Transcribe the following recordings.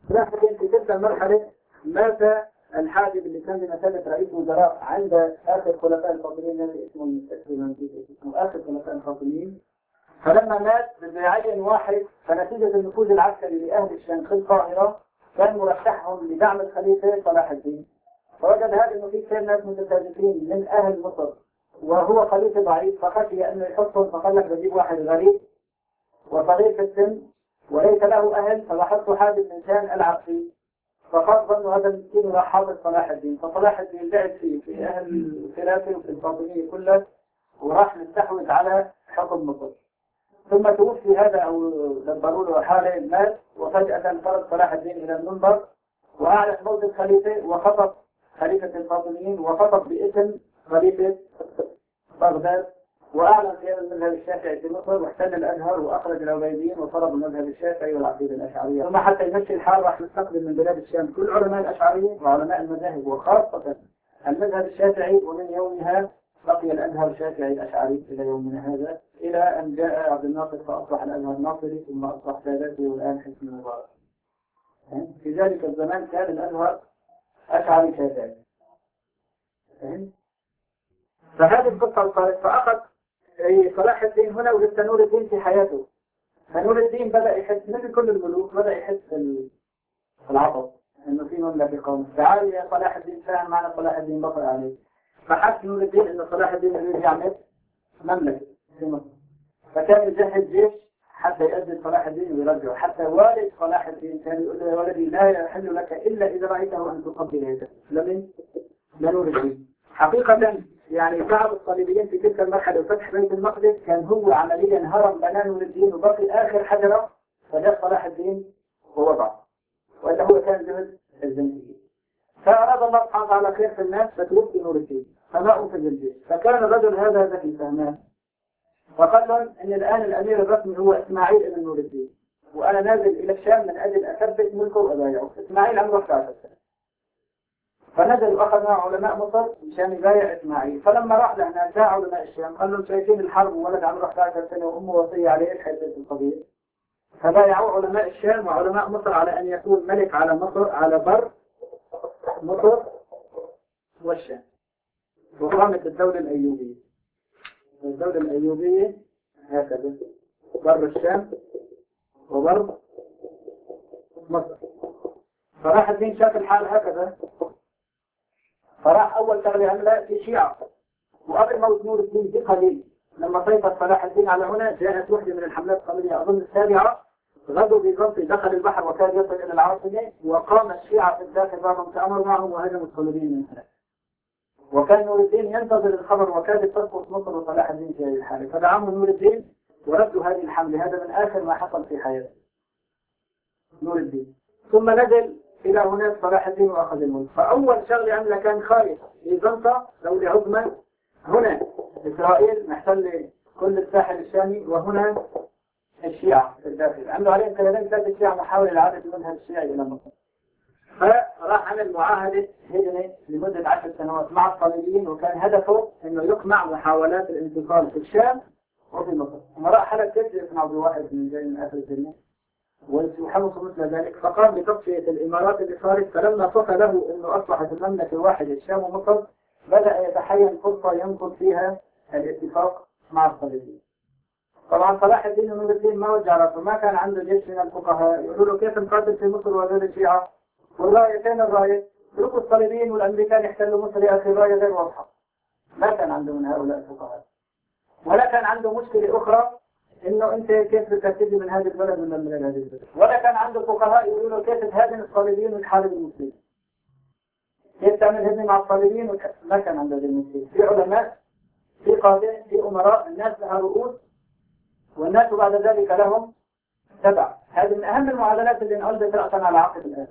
لكن في تلك المرحلة مات الحاجب اللي كان بمثابة رئيس وزراء عند آخر خلفاء الفاطميين، الذي اسمه آخر خلفاء الفاطميين. فلما مات بده يعين واحد، فنتيجة النفوذ العسكري لأهل الشام في القاهرة كان مرشحهم لدعم الخليفة صلاح الدين. فوجد هذا انه في كثير ناس متسابقين من اهل مصر وهو خليفه ضعيف، فخشي انه يحطهم، فقال لك بجيب واحد غريب وصغير في السن وليس له اهل، فلاحظت حادث انسان العب فيه، فقال ظنوا هذا المسكين راح حاضر صلاح الدين. فصلاح الدين لعب فيه في اهل الخلافه وفي الفاطميه كلها، وراح نستحوذ على حكم مصر. ثم توفي هذا او دبروا له حاله المال، وفجاه خرج صلاح الدين الى المنبر واعلن موت الخليفه وخطب خليفة الفاطميين، وخطب باسم خليفة بغداد، وأعلن قيام المذهب الشافعي في مصر، واحتل الأزهر وأخرج العبيديين وفرض المذهب الشافعي والعقيدة الأشعرية. ثم حتى يمشي الحال راح نستقبل من بلاد الشام كل علماء الأشعرية وعلماء المذاهب، وخاصة المذهب الشافعي، ومن يومها بقي الأزهر الشافعي الأشعري إلى يومنا هذا، إلى أن جاء عبد الناصر فأصبح الأزهر ناصري، ثم أصبح ساداتي، والآن حسن مبارك. في ذلك الزمان كان الأزهر أشعري شافعي. فهذه القصة صارت. فأخذ صلاح الدين هنا، ولسه نور الدين في حياته. فنور الدين بدأ يحس مثل كل الملوك، بدأ يحس في العطب إنه في مملكة قوم. تعال يا صلاح الدين، فاهم معنى صلاح الدين بطل عليه. فحس نور الدين إنه صلاح الدين يريد يعمل مملكة في مصر، فكان يجهز جيش حتى يؤدي صلاح الدين ويرجعه. حتى والد صلاح الدين كان يقول له يا ولدي لا يحل لك إلا إذا رأيته أن تقبل يده. لمن؟ لنور الدين. حقيقة يعني تعب الصليبيين في تلك المرحلة وفتح بيت المقدس كان هو عمليا هرم بنى نور الدين، وبقي آخر حجرة فجاء صلاح الدين ووضعه، وإلا هو كان جهد الزنجية. فأراد الله سبحانه وتعالى خير في الناس فتوفي نور الدين، فما أنفذ الجيش. فكان الرجل هذا ذكي فهمان، فقال لهم إن الآن الأمير الرسمي هو إسماعيل بن نور الدين، وأنا نازل إلى الشام من أجل أثبت ملكه وأبايعه. إسماعيل عمره 11 سنة، فنزل وأخذ مع علماء مصر مشان يبايع إسماعيل. فلما راح لهناك جاء علماء الشام قال لهم شايفين الحرب وولد عمره 11 سنة وأمه وصية عليه، إيش حيث القضية؟ فبايعوا علماء الشام وعلماء مصر على أن يكون ملك على مصر، على بر مصر والشام، وقامت الدولة الأيوبية. الدولة الأيوبية هكذا، بر الشام وبر مصر. فراح الدين شاف الحال هكذا، فراح أول شغلة عملها في شيعة. وقبل موت نور الدين بقليل لما سيطر صلاح الدين على هنا، جاءت وحدة من الحملات القومية أظن السابعة، غزو بيزنطي دخل البحر وكاد يصل إلى العاصمة، وقام الشيعة في الداخل بعضهم تأمروا معهم وهجموا الصليبيين من هناك. وكان نور الدين ينتظر الخبر وكاد تسقط مصر وصلاح الدين في هذه الحالة، فدعمه نور الدين وردوا هذه الحملة. هذا من آخر ما حصل في حياة نور الدين. ثم نزل إلى هناك صلاح الدين وأخذ الملك. فأول شغلة عملها كان خارج بيزنطة، دولة عظمى، هنا إسرائيل محتل كل الساحل الشامي، وهنا الشيعة في الداخل. عملوا عليهم كلامين ثلاثة الشيعة محاولة لإعادة المذهب الشيعي إلى مصر. فراح عمل معاهدة هدنة لمدة 10 سنوات مع الصليبيين، وكان هدفه إنه يقمع محاولات الانتقال في الشام وفي مصر. وراح حلب كيف يقنع بواحد من جاي من آخر الدنيا وحمصوا مثل ذلك، فقام بتصفية الإمارات اللي صارت. فلما صفى له أنه أصبحت المملكة الواحدة الشام ومصر، بدأ يتحين فرصة ينقض فيها الاتفاق مع الصليبيين. طبعا صلاح الدين ونور الدين ما وجع راسه، ما كان عنده جيش من الفقهاء يقولوا له كيف نقاتل في مصر وغير الشيعة، والراية فين الراية؟ اتركوا الصليبيين والأمريكان يحتلوا مصر يا أخي، الراية غير واضحة. ما كان عنده من هؤلاء الفقهاء. ولا كان عنده مشكلة أخرى إنه أنت كيف بتبتدي من هذه البلد من هذه البلد. ولا كان عنده فقهاء يقولوا له كيف تهاجم الصليبيين وتحارب المسلمين، كيف تعمل هجمة مع الصليبيين ما كان عنده هذه المشكلة. في علماء، في قادة، في أمراء، الناس لها رؤوس والناس بعد ذلك لهم تبع. هذه من أهم المعادلات اللي انقلبت رأسا على عقب الآن.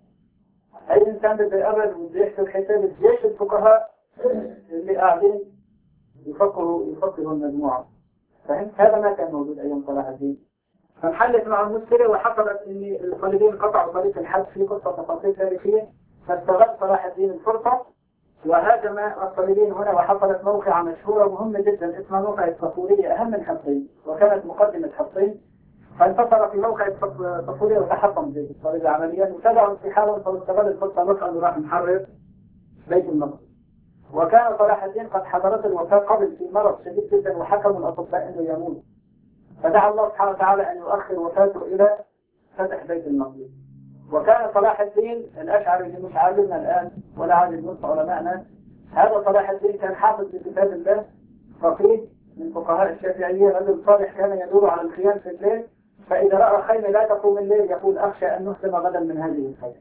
أي إنسان بده يقرر وبده يحسب حساب جيش الفقهاء اللي قاعدين يفكروا المجموعة. فهمت؟ هذا ما كان موجود أيام صلاح الدين. فانحلت مع المشكلة وحصلت أن الصليبيين قطعوا طريق الحج في قصة تفاصيل تاريخية، فاستغل صلاح الدين الفرصة وهاجم الصليبيين هنا، وحصلت موقعة مشهورة مهمة جدا اسمها موقعة صفورية، أهم من حطين، وكانت مقدمة حطين فانتصر في موقع الطفولية وتحطم بيت الصليب عمليا، وتبعوا انسحابا فاستغل الفرصة نصرا وراح محرر بيت المقدس. وكان صلاح الدين قد حضرته الوفاة قبل في مرض شديد جدا، وحكموا الأطباء أنه يموت، فدعا الله سبحانه وتعالى أن يؤخر وفاته إلى فتح بيت المقدس. وكان صلاح الدين الأشعري اللي مش عالمنا الآن ولا عالم نصف علمائنا، هذا صلاح الدين كان حافظ لكتاب الله، فقيه من فقهاء الشافعية، رجل صالح كان يدور على الخيام في الليل، فإذا رأى خيمة لا تقوم الليل يقول أخشى أن نسلم غدا من هذه الخيمة.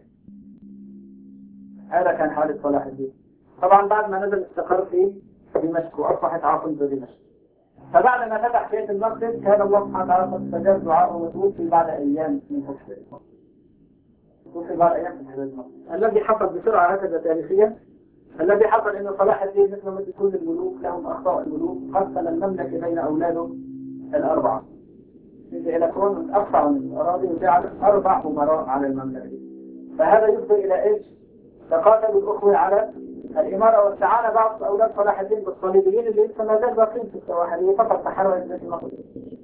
هذا كان حال صلاح الدين. طبعا بعد ما نزل استقر في دمشق وأصبحت عاصمة دمشق. فبعد ما فتح بيت المقدس كان الله سبحانه وتعالى قد استجاب دعاءه وتوفي بعد أيام من فتح بيت المقدس. توفي بعد أيام من بيت المقدس. الذي حصل بسرعة هكذا تاريخيا، الذي حصل أن صلاح الدين مثل كل الملوك لهم أخطاء الملوك، قسم المملكة بين أولاده الأربعة. إلى كون أقطع من الأراضي وجعل 4 أمراء على المملكة. فهذا يفضي إلى إيش؟ تقاتلوا الأخوة على الإمارة، واستعان بعض أولاد صلاح الدين بالصليبيين اللي لسه ما زال باقين في السواحل، فقط تحررت بيت المقدس.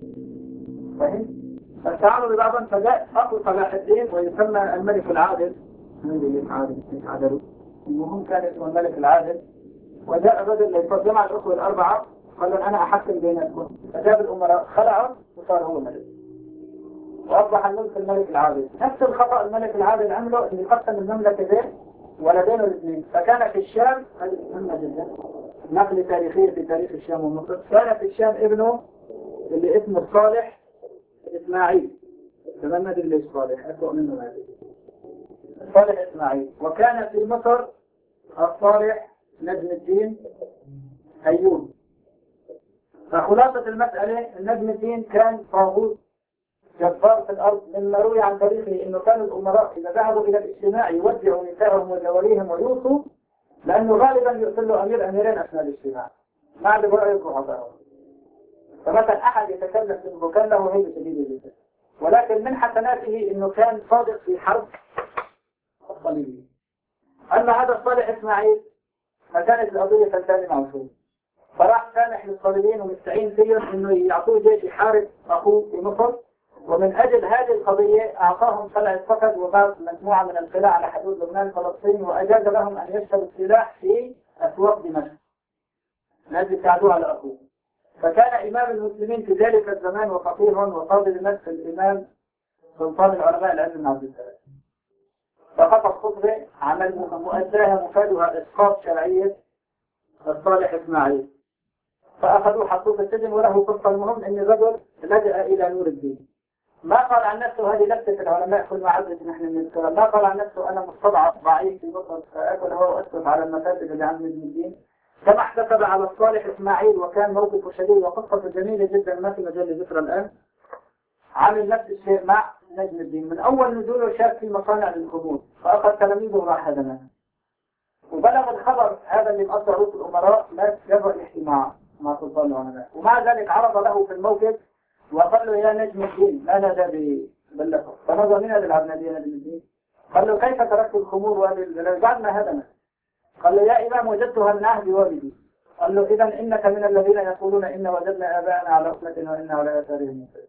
فهم؟ فاستعانوا ببعضهم، فجاء أخو صلاح الدين ويسمى الملك العادل. عادل المهم كان اسمه الملك العادل. وجاء الرجل ليجمع الأخوة الأربعة، قال أنا أحكم بينكم. فجاب الأمراء خلعوا وصار هو ملك، وأصبح الملك الملك العادل. نفس الخطأ الملك العادل عمله، أن يقسم المملكة بين ولدين الاثنين. فكان في الشام، هذه مهمة جدا، نقل تاريخي في تاريخ الشام ومصر، كان في الشام ابنه اللي اسمه صالح إسماعيل. كمان ما أدري ليش صالح، أسوأ منه هذا صالح إسماعيل. وكان في مصر الصالح نجم الدين أيوب. فخلاصة المسألة، نجم الدين كان طاغوت جبار في الأرض، مما روي عن تاريخه أنه كان الأمراء إذا ذهبوا إلى الاجتماع يودعوا نسائهم وجواريهم ويوصوا، لأنه غالبا يرسلوا أميرين أثناء الاجتماع ما عاد برأيكم عطاهم. فمثلا أحد يتكلم في المكان له هيبة شديدة جدا، ولكن من حسناته أنه كان صادق في حرب الصليبيين. أما هذا صالح إسماعيل فكانت القضية تنتهي معه شوي، فراح سامح للصليبيين ومستعين فيهم أنه يعطوه جيش يحارب أخوه في مصر. ومن أجل هذه القضية أعطاهم قلعة فقد وبعض مجموعة من القلاع على حدود لبنان فلسطين، وأجاز لهم أن يشتروا السلاح في أسواق دمشق الذي ساعدوه على أخوه. فكان إمام المسلمين في ذلك الزمان وفقيه وقاضي دمشق الإمام سلطان العلماء العز بن عبد السلام. فخطب خطبة عمل مؤداها مفادها إسقاط شرعية الصالح إسماعيل، فأخذوه حطوه في السجن وله قصة. المهم أن الرجل لجأ إلى نور الدين. ما قال عن نفسه، هذه لفتة العلماء كل ما عدت نحن من الكلام، ما قال عن نفسه أنا مستضعف ضعيف في مصر فأكل هو وأسكت على المفاسد اللي عند نجم الدين، كما احتسب على الصالح إسماعيل وكان موقفه شديد وقصته جميلة جدا ما في مجال ذكر الآن. عمل نفس الشيء مع نجم الدين، من أول نزوله شاب في مصانع للخمور فأخذ تلاميذه وراح هدمه. وبلغ الخبر هذا اللي مأثر رؤوس الأمراء ما جرى الاجتماع مع سلطان العلماء، ومع ذلك عرض له في الموقف وقال له يا نجم الدين ما نادى باللقب. فنظر من هذا العبد نجم الدين، قال له كيف تركت الخمور بعد ما هدمت؟ قال له يا إمام وجدتها من عهد والدي. قال له إذا إنك من الذين يقولون إن وجدنا آباءنا على أصلة وإنا على آثارهم مقتدون.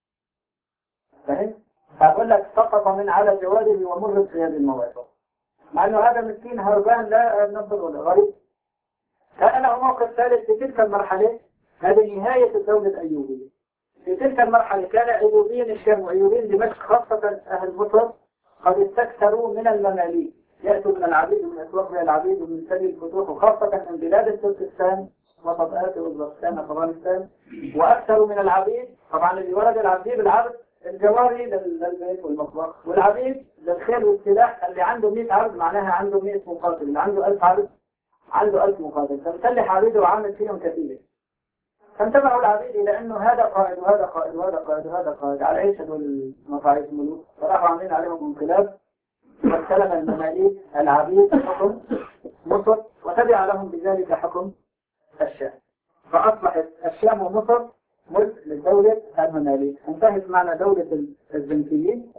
فهم؟ فأقول لك سقط من على جواده ومر في هذه الموعظة، مع أنه هذا مسكين هربان لا نصر ولا غريب. كان له موقف ثالث في تلك المرحلة، هذه نهاية الدولة الأيوبية. في تلك المرحلة كان أيوبيين الشام وأيوبيين دمشق خاصة أهل مصر قد استكثروا من المماليك، يأتوا من العبيد ومن أسواق العبيد ومن سبيل الفتوح، وخاصة من بلاد تركستان وسط آسيا وأوزبكستان وأفغانستان، وأكثروا من العبيد. طبعا اللي ولد العبيد بالعبد الجواري للبيت والمطبخ، والعبيد للخيل والسلاح. اللي عنده 100 عبد معناها عنده 100 مقاتل، اللي عنده 1000 عبد عنده 1000 مقاتل، فمسلح عبيده وعامل فيهم كثير. فانتبهوا العبيد إلى أنه هذا قائد وهذا قائد وهذا قائد وهذا قائد، على إيش هذول مقاعد الملوك؟ فراحوا عاملين عليهم انقلاب، واستلم المماليك العبيد حكم مصر، وتبع لهم بذلك حكم الشام. فأصبحت الشام ومصر ملك لدولة المماليك. انتهت معنا دولة الزنكيين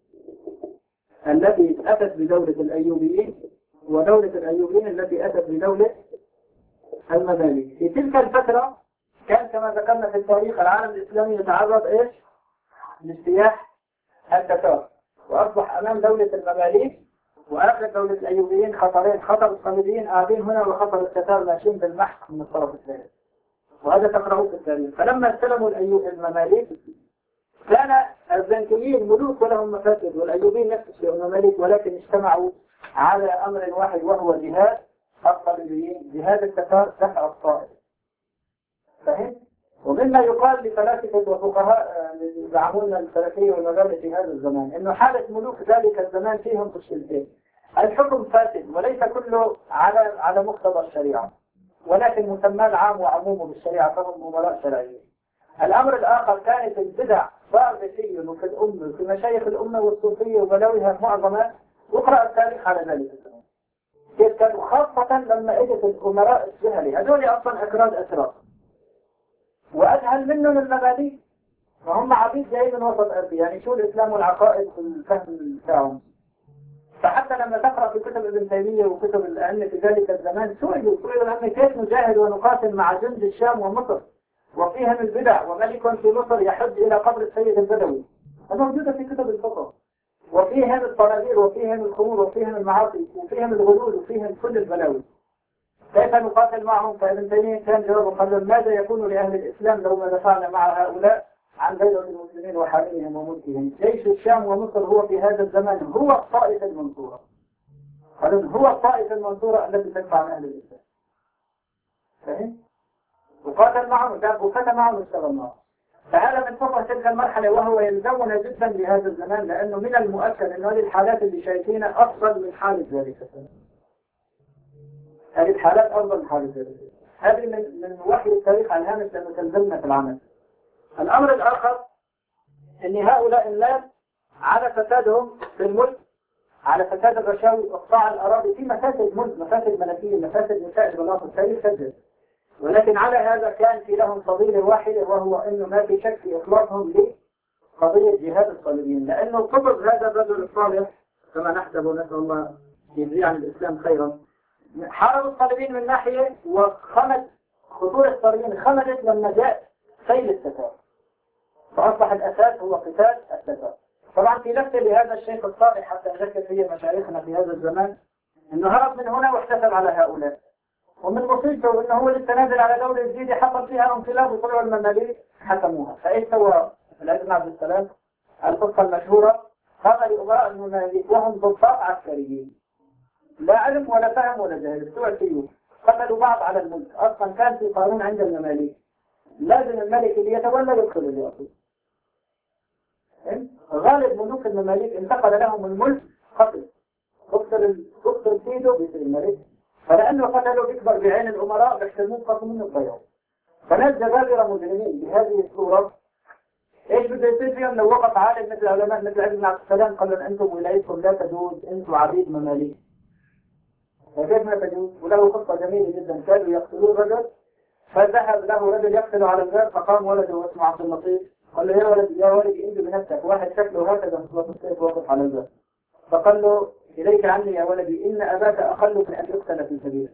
التي أتت بدولة الأيوبيين، ودولة الأيوبيين التي أتت بدولة المماليك. في تلك الفترة كان كما ذكرنا في التاريخ العالم الإسلامي يتعرض إيش؟ لاجتياح التتار، وأصبح أمام دولة المماليك وآخر دولة الأيوبيين خطرين، خطر الصليبيين قاعدين هنا وخطر التتار ماشيين بالمحك من الطرف الثاني، وهذا تقرأوه في التاريخ. فلما استلموا المماليك كان الزنكيين ملوك ولهم مفاسد، والأيوبيين نفس الشيء المماليك، ولكن اجتمعوا على أمر واحد وهو جهاد الصليبيين، جهاد التتار دفع الطائف. فهم؟ ومما يقال لفلاسفة وفقهاء يزعمون السلفية والمغاربة في هذا الزمان انه حالة ملوك ذلك الزمان فيهم مشكلتين: الحكم فاسد وليس كله على مقتضى الشريعة، ولكن مسمى العام وعمومه بالشريعة، فهم أمراء شرعيين. الأمر الآخر كانت البدع صارفية في الأمة، في مشايخ الأمة والصوفية وبلوها معظمة، واقرأ التاريخ على ذلك الزمان كيف كانوا، خاصة لما اجت الأمراء الجهلي هذول أصلا أكراد أتراك وأجهل منهم المبادئ، وهم عبيد جاي من وسط أرضي، يعني شو الإسلام والعقائد في الفهم بتاعهم. فحتى لما تقرأ في كتب ابن تيمية وكتب الأئمة في ذلك الزمان سئلوا الأئمة كيف نجاهد ونقاتل مع جند الشام ومصر وفيهم البدع، وملك في مصر يحج إلى قبر السيد البدوي، هذا موجودة في كتب الفقه، وفيهم الطنابير وفيهم الخمور وفيهم المعاصي وفيهم الغلول وفيهم كل البلاوي، كيف نقاتل معهم؟ فابن تيمية كان جوابه قال: ماذا يكون لأهل الإسلام لو ما دفعنا مع هؤلاء عن بيضة المسلمين وحريمهم وملكهم؟ جيش الشام ومصر هو في هذا الزمان هو الطائفة المنصورة، هو الطائفة المنصورة التي تدفع عن أهل الإسلام. فهم؟ وقاتل معهم وفتى معهم واشتغل معهم. فهذا من فقه تلك المرحلة، وهو يلزمنا جدا لهذا الزمان، لأنه من المؤكد أن هذه الحالات اللي شايفينها أفضل من حالة ذلك الزمان. هذه الحالات أفضل من حالة ذلك. هذه من وحي التاريخ على الهامش لأنه تلزمنا في العمل. الأمر الآخر أن هؤلاء الناس على فسادهم في الملك، على فساد الرشاوي وإقطاع الأراضي، في مفاسد ملك، مفاسد ملكية، مفاسد مسائل بلاط التاريخ سجل، ولكن على هذا كان في لهم فضيلة واحدة، وهو أنه ما في شك في إخلاصهم لقضية جهاد الصليبيين، لأنه قبض هذا الرجل الصالح كما نحسب ونسأل الله يجزي عن الإسلام خيرا. حاربوا الصليبيين من ناحية، وخمد خطور الصليبيين خمدت لما جاء سيل التتار، فأصبح الأساس هو قتال التتار. طبعا في نفس لهذا الشيخ الصالح حتى أذكر فيه مشايخنا في هذا الزمان أنه هرب من هنا واحتسب على هؤلاء، ومن مصيبته أنه هو لسه نازل على دولة جديدة حصل فيها انقلاب وطلعوا المماليك حكموها. فإيش سوى العز بن عبد السلام؟ القصة المشهورة: قام لأمراء المماليك وهم ضباط عسكريين لا علم ولا فهم ولا جهل، بتوع السيوف، قتلوا بعض على الملك. أصلا كان في قانون عند المماليك لازم الملك اللي يتولى يدخل الرئاسة. غالب ملوك المماليك انتقل لهم الملك قتل، تقتل سيده بيصير الملك، فلأنه قتلوا بيكبر بعين الأمراء بيحترمون قتل منه الضياع. فناس جبابرة مجرمين بهذه الصورة، ايش بده يصير فيهم لو وقف عالم مثل علماء مثل عز بن عبد السلام قال لهم انتم ولايتكم لا تجوز، انتم عبيد مماليك، فكيف ما تجوز؟ وله قصة جميلة جدا: كانوا يقتلون رجل، فذهب له رجل يقتل على الباب، فقام ولده واسمه عبد اللطيف قال له: يا ولد يا ولد انت بنفسك، واحد شكله هكذا مثل السيف واقف على الباب، فقال له: إليك عني يا ولدي، إن أباك أقل من أن يقتل في سبيله.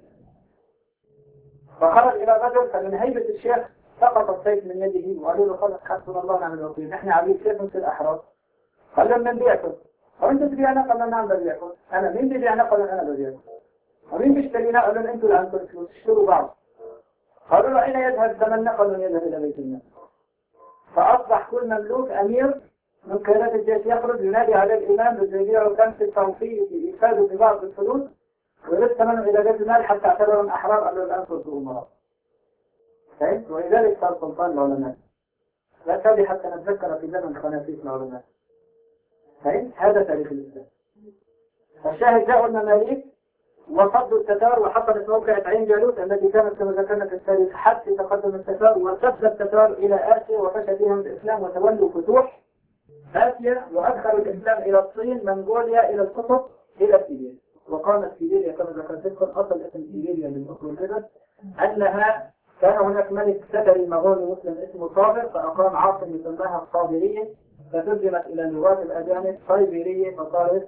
فخرج إلى رجل، فمن هيبة الشيخ سقط السيف من يده، وقالوا له: خلص حسبنا الله ونعم الوكيل، نحن عبيد كيف مثل الأحرار؟ قال لهم: من بيعكم؟ وأنت تبيعنا؟ قال: نعم ببيعكم. أنا مين ببيعنا؟ قال: أنا ببيعكم. ومين بيشترينا؟ قال لهم: أنتم اللي عندكم الفلوس، اشتروا بعض. قالوا له: أين يذهب ثمننا؟ قال لهم: يذهب إلى بيت المال. فأصبح كل مملوك أمير من قيادات الجيش يخرج ينادي على الإمام بده يبيعه كنز التوفيق يفادوا ببعض الفلوس ويرد ثمنه إلى بيت المال حتى اعتبرهم أحرار قبل الآن صرتوا أمراء. فهمت؟ ولذلك صار سلطان العلماء. لا تالي حتى نتذكر في زمن خنافيس العلماء. فهمت؟ هذا تاريخ الإسلام. الشاهد: جاءوا المماليك وصدوا التتار، وحصلت موقعة عين جالوت التي كانت كما ذكرنا في التاريخ حتى تقدم التتار، وسد التتار إلى آسيا وفشى فيهم الإسلام وتولوا فتوح آسيا، وأدخلوا الإسلام إلى الصين، منغوليا، إلى القطب، إلى سيبيريا. وقامت سيبيريا كما ذكرت لكم، أصل اسم سيبيريا من أصل الجبل أنها كان هناك ملك ستري مغولي مسلم اسمه صابر، فأقام عاصمة يسماها الصابرية، فترجمت إلى اللغات الأجانب صيبيرية فصارت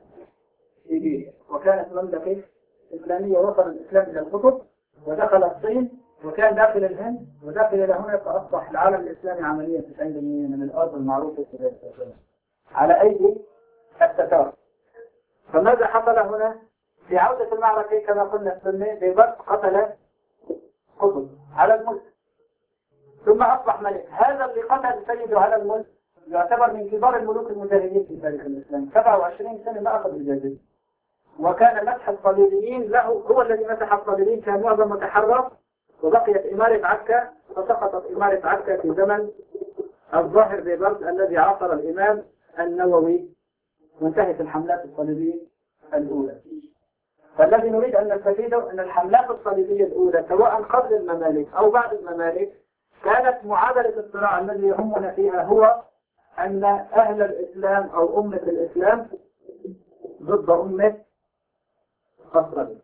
سيبيريا. وكانت مملكة إسلامية، وصل الإسلام إلى القطب ودخل الصين، وكان داخل الهند وداخل إلى هنا، فأصبح العالم الإسلامي عمليا 90% من الأرض المعروفة على أيدي التتار. فماذا حصل هنا؟ في عودة المعركة كما قلنا السنة بيبرس قتل قطب على الملك، ثم أصبح ملك. هذا اللي قتل سيده على الملك يعتبر من كبار الملوك المجاهدين في تاريخ الإسلام، 27 سنة ما أخذ الجزية، وكان مسح الصليبيين له، هو الذي مسح الصليبيين، كان معظم متحرر، وبقيت إمارة عكا، وسقطت إمارة عكا في زمن الظاهر بيبرس الذي عاصر الإمام النووي، وانتهت الحملات الصليبية الأولى. فالذي نريد أن نستفيده أن الحملات الصليبية الأولى سواء قبل الممالك أو بعد الممالك كانت معادلة الصراع الذي يهمنا فيها هو أن أهل الإسلام أو أمة الإسلام ضد أمة الصليب.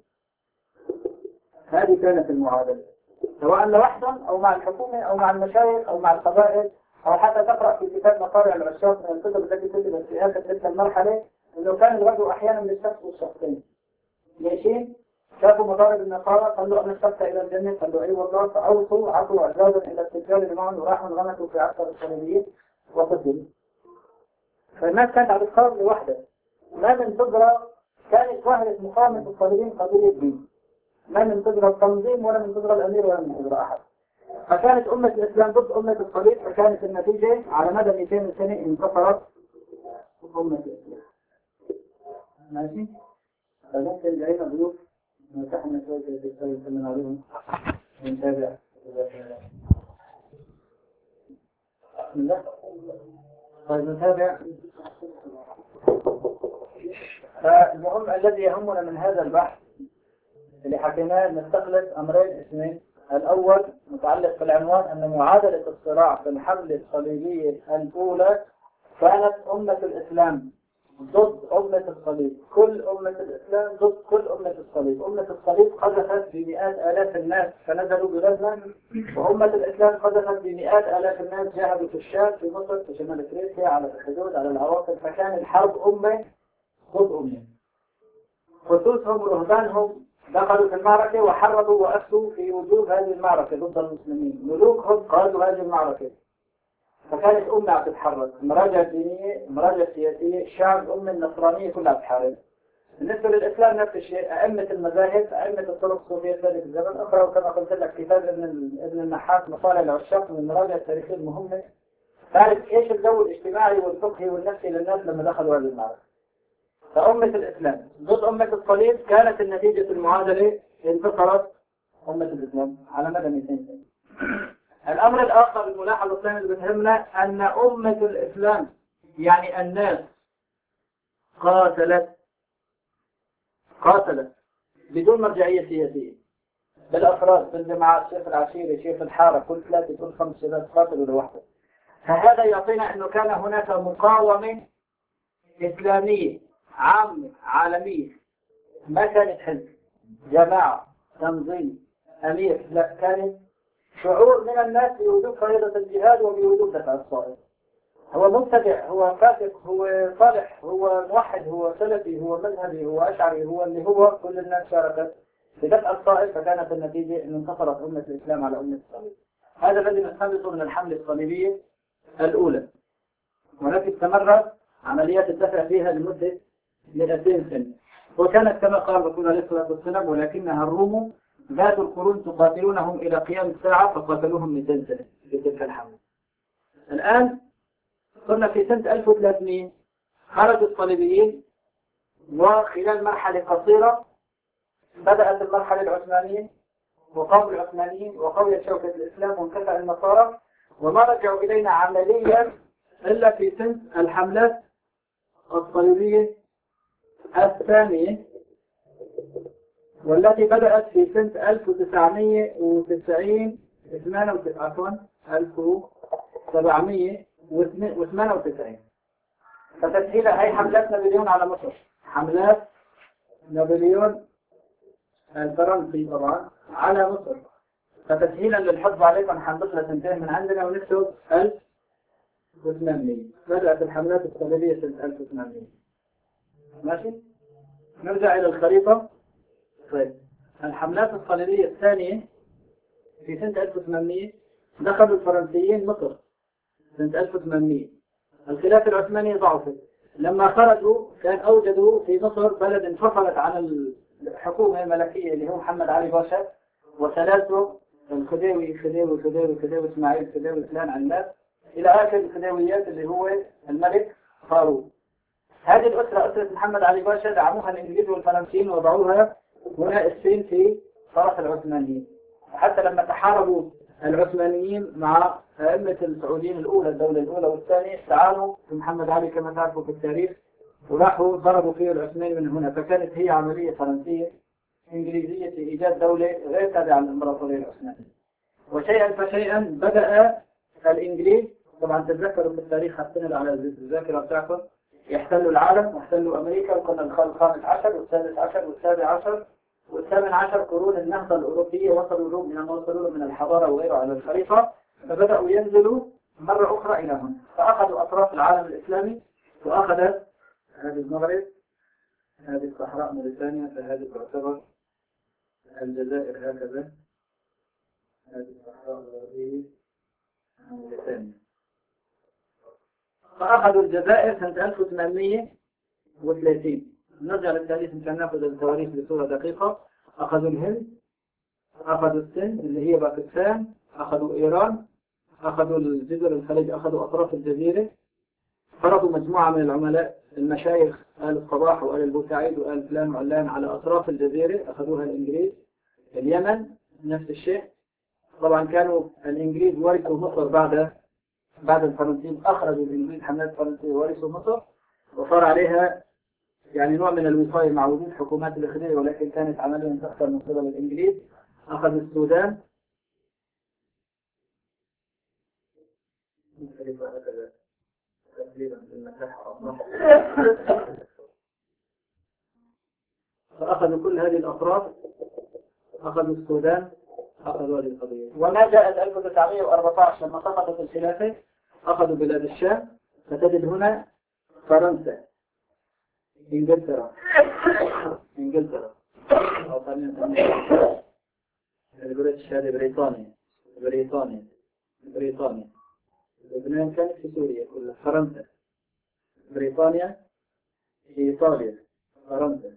هذه كانت المعادلة، سواء لوحدهم أو مع الحكومة أو مع المشايخ أو مع القبائل، أو حتى تقرأ في كتاب مطالع العشاق من الكتب التي كتبت في هذه تلك المرحلة أنه كان الغزو أحيانا بالشخص والشخصين. ليشين شافوا مضارب النصارى قالوا أن السبت إلى الجنة، قالوا أي والله، فأوصوا عطوا أجازا إلى التجار اللي معهم وراحوا انغمسوا في عسكر الصليبيين وقتلوا. فالناس كانت على الخارج لوحدها، ما من تجرى كانت ظاهرة مقاومة الصليبيين قضية دين، ما من تجرى التنظيم ولا من تجرى الأمير ولا من تجرى أحد. فكانت أمة الإسلام ضد أمة الصليب، فكانت النتيجة على مدى 200 سنة انتصرت أمة الإسلام. ماشي؟ فممكن جاينا ضيوف نفتحنا شوية في الإسلام يسلم عليهم ونتابع. بسم الله. طيب نتابع. فالمهم الذي يهمنا من هذا البحث اللي حكيناه نستخلص أمرين اثنين. الأول متعلق بالعنوان أن معادلة الصراع في الحملة الصليبية الأولى كانت أمة الإسلام ضد أمة الصليب، كل أمة الإسلام ضد كل أمة الصليب. أمة الصليب قذفت بمئات آلاف الناس فنزلوا بغزة، وأمة الإسلام قذفت بمئات آلاف الناس جاهدوا في الشام، في مصر، في شمال أفريقيا، على الحدود، على العواصم. فكان الحرب أمة ضد أمة. خصوصهم ورهبانهم دخلوا في المعركة وحرضوا وأفتوا في وجوب هذه المعركة ضد المسلمين، ملوكهم قادوا هذه المعركة. فكانت أمة تتحرك، المراجع الدينية، المراجع السياسية، الشعب، الأمة النصرانية كلها تحارب. بالنسبة للإسلام نفس الشيء، أئمة المذاهب، أئمة الطرق الصوفية في ذلك الزمن أخرى. وكما قلت لك كتاب ابن النحاس مطالع العشاق من المراجع التاريخية المهمة، تعرف إيش الجو الاجتماعي والفقهي والنفسي للناس لما دخلوا هذه المعركة. فأمة الإسلام ضد أمة الصليب، كانت النتيجة المعادلة انتصرت أمة الإسلام على مدى 200 سنة. الأمر الآخر الملاحظة الثانية اللي بتهمنا أن أمة الإسلام يعني الناس قاتلت بدون مرجعية سياسية، بالأفراد، بالجماعات، شيخ العشيرة، شيخ الحارة، كل 3 كل 5 شباب قاتلوا لوحده. فهذا يعطينا أنه كان هناك مقاومة إسلامية عامة عالمية، ما كانت حزب، جماعة، تنظيم، أمير، لا، كانت شعور من الناس بوجود فريضة الجهاد وبوجود دفع الصائب. هو مبتدع، هو فاسق، هو صالح، هو موحد، هو سلفي، هو مذهبي، هو أشعري، هو اللي هو، كل الناس شاركت في دفع الصائب. فكانت النتيجة أن انتصرت أمة الإسلام على أمة الصليب. هذا الذي نستنبطه من الحملة الصليبية الأولى، والتي استمرت عمليات الدفع فيها لمدة 200 سنة. وكانت كما قال رسول الله صلى الله عليه وسلم: ولكنها الروم ذات القرون تقاتلونهم إلى قيام الساعة، فقاتلوهم 200 سنة في تلك الحملة. الآن صرنا في سنة 1300 خرج الصليبيين، وخلال مرحلة قصيرة بدأت المرحلة العثمانية وقام العثمانيين وقويت شوكة الإسلام وانكفأ النصارى، وما رجعوا إلينا عمليا إلا في سنة الحملات الصليبية الثانية، والتي بدأت في سنة 1798. فتسهيلها هي حملات نابليون على مصر، حملات نابليون الفرنسي طبعا على مصر. فتسهيلا للحفظ عليكم حنضيف لها سنتين من عندنا ونكتب 1800. بدأت الحملات الصليبية سنة 1800. ماشي؟ نرجع إلى الخريطة. طيب الحملات الصليبية الثانية في سنة 1800 دخلوا الفرنسيين مصر سنة 1800. الخلافة العثمانية ضعفت. لما خرجوا كان أوجدوا في مصر بلد انفصلت عن الحكومة الملكية اللي هو محمد علي باشا وثلاثه الخديوي إسماعيل خديوي فلان عناب إلى آخر الخديويات اللي هو الملك فاروق. هذه الأسرة أسرة محمد علي باشا دعموها الإنجليز والفرنسيين وضعوها هنا الصين في طرف العثمانيين. حتى لما تحاربوا العثمانيين مع أئمة السعوديين الأولى الدولة الأولى والثانية تعالوا في محمد علي كما تعرفوا في التاريخ وراحوا ضربوا فيه العثماني من هنا. فكانت هي عملية فرنسية إنجليزية في إيجاد دولة غير تابعة للإمبراطورية العثمانية. وشيئا فشيئا بدأ الإنجليز طبعا تتذكروا في التاريخ حطينا على الذاكرة بتاعكم يحتلوا العالم واحتلوا أمريكا وكنا الخامس عشر والسادس عشر والسابع عشر والثامن عشر قرون النهضة الأوروبية وصلوا لهم إلى ما وصلوا له من الحضارة وغيره على الخريطة. فبدأوا ينزلوا مرة أخرى إلى هنا فأخذوا أطراف العالم الإسلامي وأخذت هذه المغرب هذه الصحراء موريتانيا فهذه تعتبر الجزائر هكذا هذه الصحراء الغربية موريتانيا. فأخذوا الجزائر سنة 1830. نرجع للتاريخ مشان ناخذ التواريخ بصورة دقيقة. أخذوا الهند أخذوا السند اللي هي باكستان أخذوا إيران أخذوا الجزر الخليج أخذوا أطراف الجزيرة. فرضوا مجموعة من العملاء المشايخ آل الصباح وآل البوسعيد وآل فلان وعلان على أطراف الجزيرة أخذوها الإنجليز. اليمن نفس الشيء. طبعا كانوا الإنجليز ورثوا مصر بعد الفرنسيين أخرجوا الإنجليز حملات فرنسية ورثوا مصر وصار عليها يعني نوع من الوصاية مع وجود حكومات داخلية ولكن كانت عمليا تخسر من قبل الإنجليز. أخذ السودان فأخذوا كل هذه الأطراف أخذوا السودان أخذوا هذه القضية. وما جاءت 1914 لما سقطت الخلافة أخذوا بلاد الشام. فتجد هنا فرنسا إنجلترا أو خلينا البريتش هذه بريطانيا لبنان كانت في سوريا كلها فرنسا بريطانيا إيطاليا فرنسا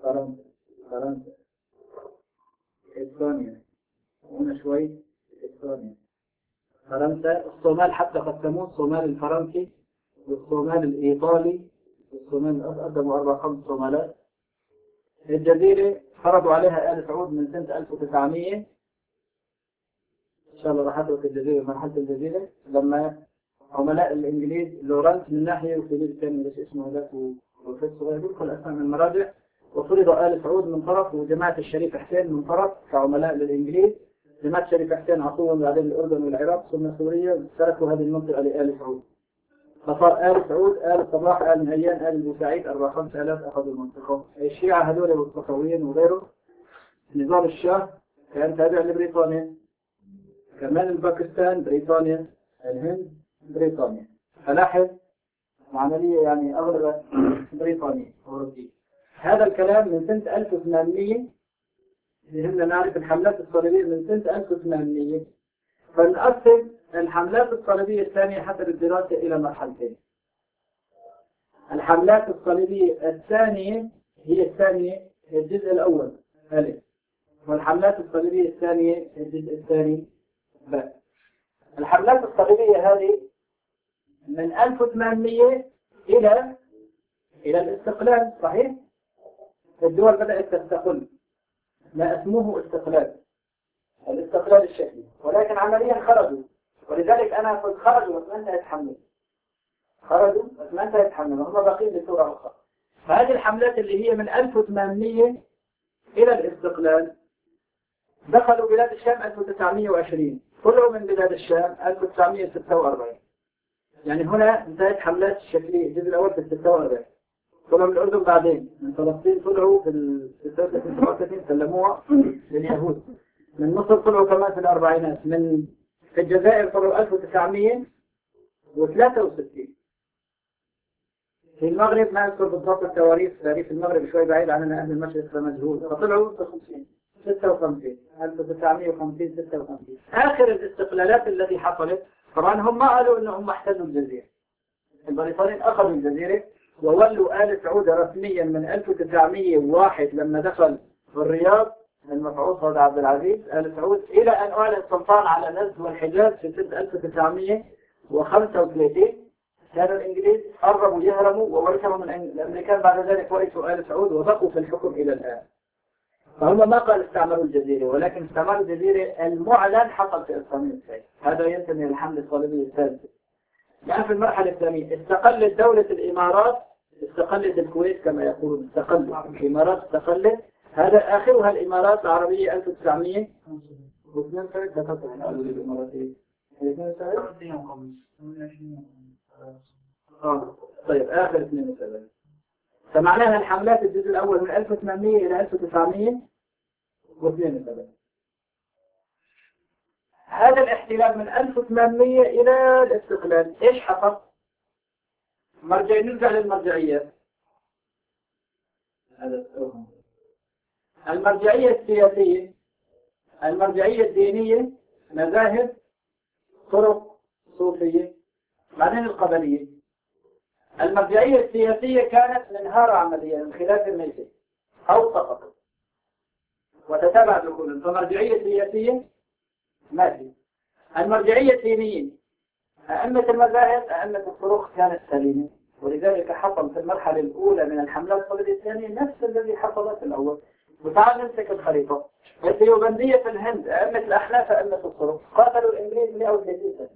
إسبانيا هنا شوي إسبانيا فرنسا. الصومال حتى قسموه الصومال الفرنسي والصومال الإيطالي والصومال قدموا 4-5 صومالات. الجزيرة فرضوا عليها آل سعود من سنة 1900. إن شاء الله راح أترك الجزيرة مرحلة الجزيرة لما عملاء الإنجليز لورانس من ناحية وفيليب الثاني مش اسمه ذاك وفيت صغير كل أسماء من المراجع. وفرضوا آل سعود من طرف وجماعة الشريف حسين من طرف كعملاء للإنجليز. جماعة الشريف حسين عطوهم بعدين الأردن والعراق ثم سوريا تركوا هذه المنطقة لآل سعود. فصار آل سعود آل الصباح آل نهيان آل البوسعيد 4-5 آلاف أخذوا المنطقة. الشيعة هذول والصفويين وغيره. نظام الشاه كان تابع لبريطانيا. كمان الباكستان بريطانيا الهند بريطانيا. فلاحظ عملية يعني أغلب بريطانيا أوروبية. هذا الكلام من سنة 1800. يهمنا نعرف الحملات الصليبية من سنة 1800. فنقسم الحملات الصليبية الثانية حسب الدراسة إلى مرحلتين. الحملات الصليبية الثانية هي الجزء الأول ألف. والحملات الصليبية الثانية الجزء الثاني باء. الحملات الصليبية هذه من 1800 إلى الاستقلال صحيح؟ الدول بدأت تستقل ما اسمه الاستقلال الشكلي ولكن عمليا خرجوا. ولذلك أنا قلت خرجوا بس ما انتهت حملة هم باقين بصورة أخرى. فهذه الحملات اللي هي من 1800 إلى الاستقلال دخلوا بلاد الشام 1920 طلعوا من بلاد الشام 1946. يعني هنا انتهت حملات الشكلية الجزء الأول في 46. طلعوا من الأردن بعدين من فلسطين طلعوا في 36 سلموها لليهود. من مصر طلعوا كمان في الأربعينات. من الجزائر طلعوا 1963. في المغرب ما أذكر بالضبط التواريخ. تاريخ المغرب شوي بعيد عننا أهل المشرق فمجهول. فطلعوا 56 1950 56. آخر الاستقلالات التي حصلت، طبعا هم ما قالوا إنهم احتلوا الجزيرة. البريطانيين أخذوا الجزيرة وولوا آل سعود رسميا من 1901 لما دخل في الرياض المبعوث فؤاد عبد العزيز آل سعود، إلى أن أعلن السلطان على نجد والحجاز في سنة 1935. كانوا الإنجليز قربوا يهرموا وورثهم الأمريكان بعد ذلك ورثوا آل سعود وبقوا في الحكم إلى الآن. فهم ما قال استعمروا الجزيرة، ولكن استعمروا الجزيرة المعلن حصل في 1990. هذا ينتمي للحملة الصليبية الثالثة. يعني في المرحلة الثانية استقلت دولة الإمارات، استقلت الكويت كما يقولون، استقلت الإمارات، استقلت. هذا آخرها الإمارات العربية 1902. طيب آخر 72. فمعناها الحملات الجزء الأول من 1800 إلى 1972. هذا الاحتلال من 1800 إلى الاستقلال إيش حصل؟ نرجع للمرجعية. المرجعية السياسية، المرجعية الدينية، مذاهب، طرق صوفية، بعدين القبلية. المرجعية السياسية كانت منهارة عمليا من خلاف الميسي أو سقط وتتابع دخولا. فمرجعية سياسية ما في. المرجعية الدينية، أئمة المذاهب، أئمة الطرق كانت سليمة، ولذلك حصل في المرحلة الأولى من الحملات الصليبية الثانية نفس الذي حصل في الأول. وتعال نمسك الخريطة. الديوبندية في الهند، أئمة الأحناف، أئمة الطرق، قاتلوا الإنجليز 130 سنة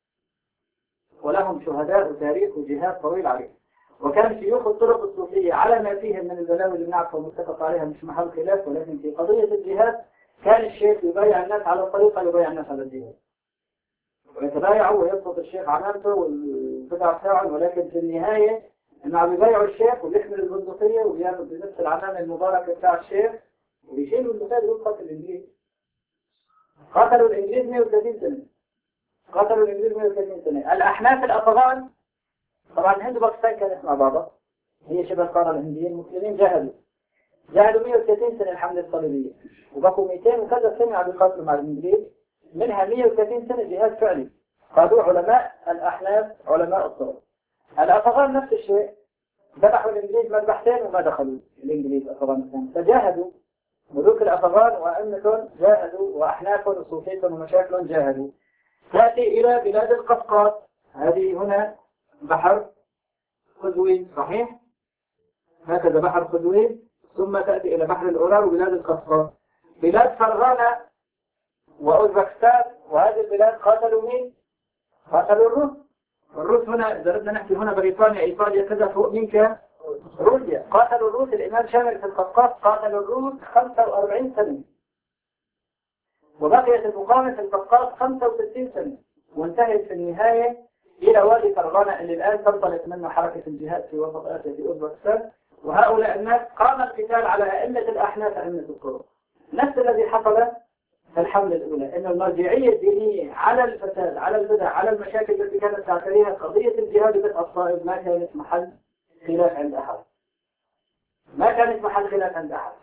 ولهم شهداء وتاريخ وجهاد طويل عليه. وكان شيوخ الطرق الصوفية على ما فيهم من البلاوي اللي نعرفها ومتفق عليها مش محل خلاف، ولكن في قضية الجهاد كان الشيخ يبايع الناس على الطريقة، يبايع الناس على الجهاد، ويتبايعوا ويضبط الشيخ عمامته والبدع بتاعه. ولكن في النهاية انه عم يبايعوا الشيخ وبيحمل البندقية وبياخذ بنفس العمامة المباركة بتاع الشيخ وبيشيلوا المثال ويقتل الإنجليز. قاتلوا الإنجليز 130 سنة. قاتلوا الإنجليز 130 سنة. الأحناف الأفغان، طبعا الهند وباكستان كانت مع بعضها، هي شبه القارة الهندية. المسلمين جاهدوا 130 سنة الحملة الصليبية، وبقوا 200 وكذا سنة عم يقاتلوا مع الإنجليز، منها 130 سنة جهاد فعلي قادوا علماء الأحناف علماء الطرق. الأفغان نفس الشيء، ذبحوا الإنجليز مذبحتين وما دخلوا الإنجليز أفغانستان، فجاهدوا ملوك الأفغان وأئمتهم جاهدوا، وأحنافهم وصوفيتهم ومشاكلهم جاهدوا. تأتي إلى بلاد القفقاز، هذه هنا بحر قزوين صحيح؟ هكذا بحر قزوين، ثم تأتي إلى بحر الأورال وبلاد القفقاز. بلاد فرغانة وأوزبكستان وهذه البلاد قاتلوا مين؟ قاتلوا الروس. الروس هنا إذا بدنا نحكي هنا بريطانيا إيطاليا كذا فوق مين كان؟ روسيا. قاتلوا الروس. الإمام شامل في القفقاز قاتلوا الروس 45 سنة، وبقيت المقاومة في القفقاز 65 سنة، وانتهت في النهاية إلى وادي فرغانة اللي الآن تنطلق منه حركة الجهاد في وسط آسيا في أوزبكستان. وهؤلاء الناس قام القتال على أئمة الأحناف أئمة الطرق. نفس الذي حصل في الحملة الأولى، أن المرجعية الدينية على الفساد، على البدع، على المشاكل التي كانت تعتريها قضية الجهاد بالأصائب ما كانت محل خلاف عند أحد. ما كانت محل خلاف عند أحد.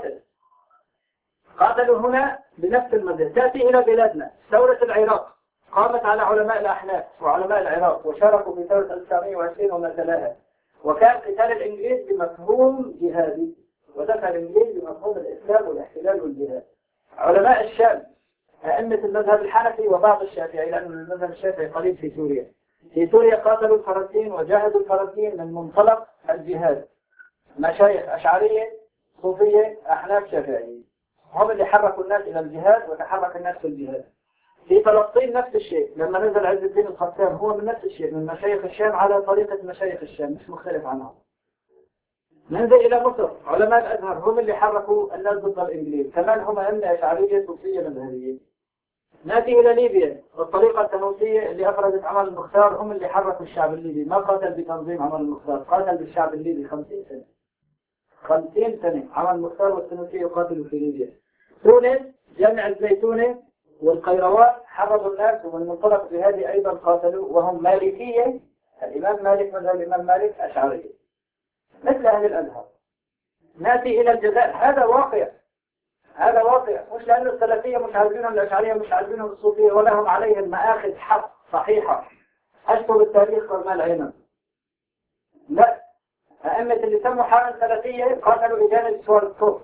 قاتلوا هنا بنفس المدى. تأتي إلى بلادنا ثورة العراق، قامت على علماء الأحناف وعلماء العراق وشاركوا في ثورة 1920 وما تلاها. وكان قتال الإنجليز بمفهوم جهادي، ودخل الإنجليز بمفهوم الإسلام والاحتلال والجهاد. علماء الشام، أئمة المذهب الحنفي وبعض الشافعي، لأن المذهب الشافعي قليل في سوريا. في سوريا قاتلوا الفلسطين وجاهدوا الفلسطين من منطلق الجهاد. مشايخ أشعرية صوفية أحناف شافعية هم اللي حركوا الناس إلى الجهاد وتحرك الناس في الجهاد. في فلسطين نفس الشيء، لما نزل عز الدين القسام هو من نفس الشيء، من مشايخ الشام على طريقة مشايخ الشام، مش مختلف عنهم. ننزل إلى مصر، علماء الأزهر هم اللي حركوا الناس ضد الإنجليز، كمان هم أئمة أشعرية صوفية مذهبية. نأتي إلى ليبيا، الطريقة التونسية اللي أفردت عمر المختار هم اللي حركوا الشعب الليبي. ما قاتل بتنظيم عمر المختار، قاتل بالشعب الليبي 50 سنة. 50 سنة عمر المختار والتونسية يقاتلوا في ليبيا. تونس جامع الزيتونة والقيروان حرضوا الناس، ومن منطلق جهادي أيضا قاتلوا، وهم مالكية. الإمام مالك مذهب الإمام مالك أشعرية مثل أهل الأزهر. نأتي إلى الجزائر، هذا واقع. هذا واقع، مش لأن السلفية مش عايزينهم، الأشعرية مش عايزينهم، الصوفية ولهم عليهم مآخذ حق صحيحة أشبه بالتاريخ والمال هنا. لا، أئمة اللي سموا حالا سلفية قاتلوا بجانب سوار الصوف.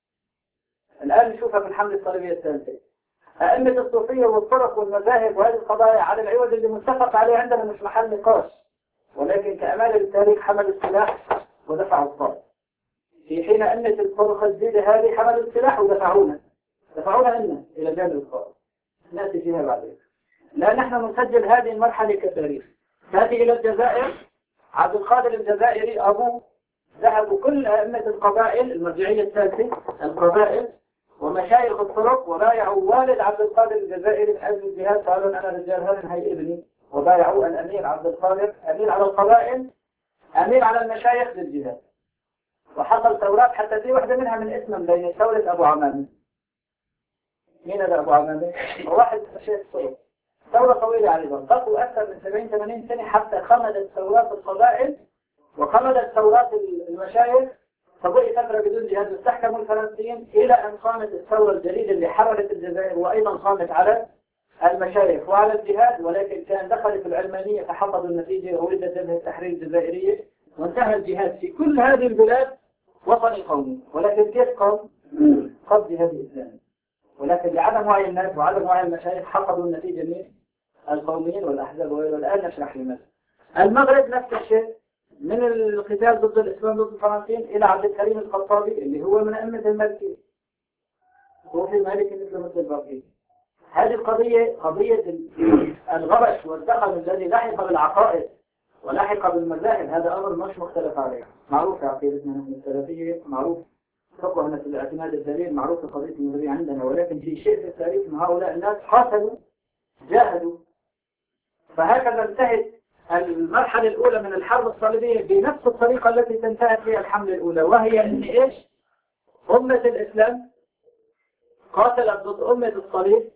الآن نشوفها في الحملة الصليبية الثالثة. أئمة الصوفية والطرق والمذاهب وهذه القضايا على العوض اللي متفق عليه عندنا مش محل نقاش، ولكن كأمانة للتاريخ حملوا السلاح ودفعوا الصوت، في حين أن الطرق الجديدة هذه حملوا السلاح ودفعونا لنا إلى جانب الصوت. نأتي فيها بعدين. لا، نحن نسجل هذه المرحلة كتاريخ. نأتي إلى الجزائر. عبد القادر الجزائري أبوه ذهبوا كل أئمة القبائل المرجعية الثالثة القبائل ومشايخ الطرق وبايعوا والد عبد القادر الجزائري من أجل الجهاد، قالوا أنا رجال هذا هي ابني، وبايعوا الأمير عبد القادر أمير على القبائل أمير على المشايخ للجهاد. وحصل ثورات حتى في واحدة منها من اسم بين ثورة أبو عمامة. مين هذا أبو عمامة؟ واحد شيخ الطرق. ثورة طويلة على البر، بقوا أكثر من 70-80 سنة حتى خمدت ثورات القبائل وخمدت ثورات المشايخ، فبقي فترة بدون جهاد واستحكموا الفرنسيين إلى أن قامت الثورة الجديدة اللي حررت الجزائر وأيضا قامت على المشايخ وعلى الجهاد، ولكن كان دخلت العلمانية فحفظوا النتيجة وولدت جبهة التحرير الجزائرية وانتهى الجهاد في كل هذه البلاد وطني قومي. ولكن كيف قام؟ قصد جهاد الإسلام، ولكن لعدم وعي الناس وعدم وعي المشايخ حفظوا النتيجة من القوميين والأحزاب وغيره. الآن نشرح لماذا. المغرب نفس الشيء، من القتال ضد الإسلام ضد الفرنسيين إلى عبد الكريم الخطابي اللي هو من أئمة المالكية، هو في مالكي مثل الباقي. هذه القضية قضية الغبش والدخل الذي لحق بالعقائد ولحق بالمذاهب، هذا أمر مش مختلف عليه، معروف في عقيدتنا نحن السلفية، معروف فقهنا في الاعتماد الدليل، معروف في قضية النظرية عندنا. ولكن في شيء في التاريخ من هؤلاء الناس قاتلوا جاهدوا. فهكذا انتهت المرحلة الأولى من الحرب الصليبية بنفس الطريقة التي تنتهت فيها الحملة الأولى، وهي أن إيش؟ أمة الإسلام قاتلت ضد أمة الصليب،